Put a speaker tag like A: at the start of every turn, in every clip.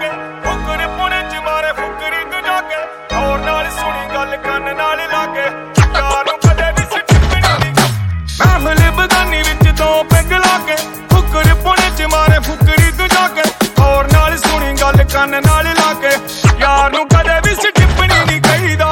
A: ਕੇ ਫੁਕਰ ਪੁਣੇ ਚ ਮਾਰੇ ਫੁਕਰੀ ਤੂੰ ਜਾ ਕੇ ਔਰ ਨਾਲ ਸੁਣੀ ਗੱਲ ਕੰਨ ਨਾਲ ਲਾ ਕੇ ਯਾਰ ਨੂੰ ਕਦੇ ਵੀ ਸਿੱਟਣੀ ਨਹੀਂ ਮਹਿਫਿਲ ਬਗਾਨੀ ਵਿੱਚ ਦੋ ਪੈਗ ਲਾ ਕੇ ਫੁਕਰ ਪੁਣੇ ਚ ਮਾਰੇ ਫੁਕਰੀ ਤੂੰ ਜਾ ਕੇ ਔਰ ਨਾਲ ਸੁਣੀ ਗੱਲ ਕੰਨ ਨਾਲ ਲਾ ਕੇ ਯਾਰ ਨੂੰ ਕਦੇ ਵੀ ਸਿੱਟਣੀ ਨਹੀਂ ਕਹੀਦਾ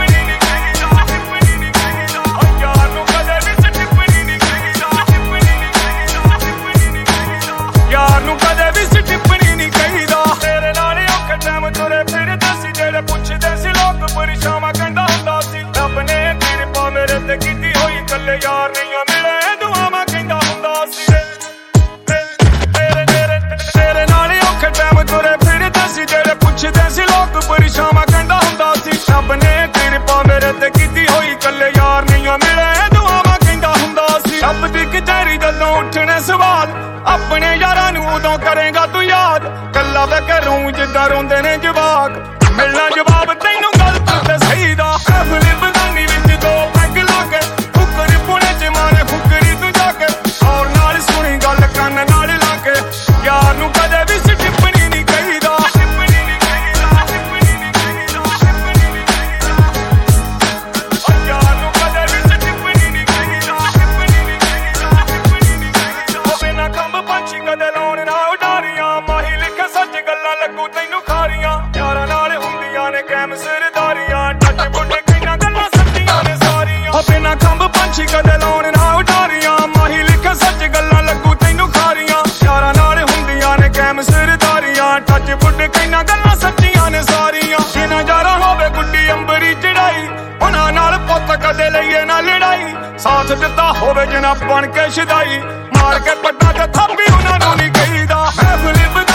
A: ਯਾਰ ਨੂੰ ਕਦੇ ਵੀ ਸਿੱਟਣੀ ਨਹੀਂ ਕਹੀਦਾ ਤੇਰੇ ਨਾਲ ਔਖੇ ਟਾਈਮ ਤੁਰੇ ਫਿਰਦੇ ਸੀ ਜਿਹੜੇ ਪੁੱਛਦੇ ਸੀ ਲੋਕ ਪਰਛਾਵਾਂ ਕਹਿੰਦਾ ਹੁੰਦਾ ਸੀ ਰੱਬ ਨੇ ਕਿਰਪਾ ਮੇਰੇ ਤੇ ਕੀਤੀ ਹੋਈ ਇਕੱਲੇ ਯਾਰ ਨਹੀਂ ਮਿਲੇ ਦੁਆਵਾਂ ਕਹਿੰਦਾ ਹੁੰਦਾ ਸੀ ਤੇਰੇ ਨਾਲ ਔਖੇ ਟਾਈਮ ਤੁਰੇ ਫਿਰਦੇ ਸੀ ਜਿਹੜੇ ਪੁੱਛਦੇ ਸੀ ਲੋਕ ਪਰਛਾਵਾਂ ਕਹਿੰਦਾ ਹੁੰਦਾ ਸੀ ਰੱਬ ਨੇ ਕਿਰਪਾ ਮੇਰੇ ਤੇ ਕੀਤੀ ਹੋਈ ਇਕੱਲੇ ਯਾਰ ਨਹੀਂ ਮਿਲੇ ਦੁਆਵਾਂ ਕਹਿੰਦਾ ਹੁੰਦਾ ਸੀ ਰੱਬ ਦੀ ਕਚਹਿਰੀ ਗੱਲੋਂ ਉੱਠਣੇ ਸਵਾਲ ਆਪਣੇ ਯਾਰਾਂ ਨੂੰ ਉਦੋਂ ਕਰੇਗਾ ਤੂੰ ਯਾਦ ਕੱਲਾ ਵੇ ਕਰੂੰ ਜਿੱਦਾਂ ਰੋਂਦੇ ਨੇ ਜਵਾਕ ਮਿਲਣਾ ਜਵਾਬ ਤੈਨੂੰ ਗਲਤ ਤੇ ਸਹੀ ਦਾ ਮਹਿਫਿਲ ਬਗਾਨੀ ਵਿੱਚ ਦੋ ਪੈਗ ਲਾ ਕੇ ਫੁਕਰ ਪੁਣੇ ਚ ਮਾਰੇ ਫੁਕਰੀ ਤੂੰ ਜਾ ਕੇ ਔਰ ਨਾਲ ਸੁਣੀ ਗੱਲ ਕੰਨ ਨਾਲ ਲਾ ਕੇ ਯਾਰ ਨੂੰ ਕਦੇ ਵੀ ਸਿੱਟਣੀ ਨਹੀਂ ਕਹੀਦਾ ਯਾਰ ਨੂੰ ਕਦੇ ਵੀ ਸਿੱਟਣੀ ਨਹੀਂ ਕਹੀਦਾ ਹੋਵੇ ਨਾ ਖੰਭ ਪੰਛੀ ਕਦੇ ਲਾਉਣ ਨਾ ਉਡਾਰੀਆਂ ਮਾਹੀ ਲਿਖੇ ਸੱਚ ਗੱਲਾਂ ਲੱਗੂ ਤੈਨੂੰ ਖਾਰੀਆਂ ਯਾਰਾਂ ਨਾਲ ਹੁੰਦੀਆਂ ਨੇ ਕੈਮ ਸਰਦਾਰੀਆਂ ਟੱਚ ਬੁੱਢੇ ਕਈਆਂ ਗੱਲਾਂ ਸੱਚੀਆਂ ਨੇ ਸਾਰੀਆਂ ਹੋਵੇ ਨਾ ਖੰਭ ਪੰਛੀ ਕਦੇ ਲਾਉਣ ਨਾ ਉਡਾਰੀਆਂ ਮਾਹੀ ਲਿਖੇ ਸੱਚ ਗੱਲਾਂ ਲੱਗੂ ਤੈਨੂੰ ਖਾਰੀਆਂ ਯਾਰਾਂ ਨਾਲ ਹੁੰਦੀਆਂ ਨੇ ਕੈਮ ਸਰਦਾਰੀਆਂ ਟੱਚ ਬੁੱਢੇ ਕਈਆਂ ਗੱਲਾਂ ਸੱਚੀਆਂ ਨੇ ਸਾਰੀਆਂ ਜੇ ਨਜ਼ਾਰਾ ਹੋਵੇ ਗੁੱਡੀ ਅੰਬਰੀ ਚੜਾਈ ਉਹਨਾਂ ਨਾਲ ਪੁੱਤ ਕਦੇ ਲਈਏ ਨਾ ਲੜਾਈ ਸਾਥ ਦਿੱਤਾ ਹੋਵੇ ਜਿਨਾ ਬਣ ਕੇ ਸ਼ਦਾਈ ਮਾਰ ਕੇ ਪੱਟਾ ਤੇ ਥਾਪੀ ਉਹਨਾਂ ਨੂੰ ਨਹੀਂ ਕਹੀਦਾ ਮਹਿਫਿਲ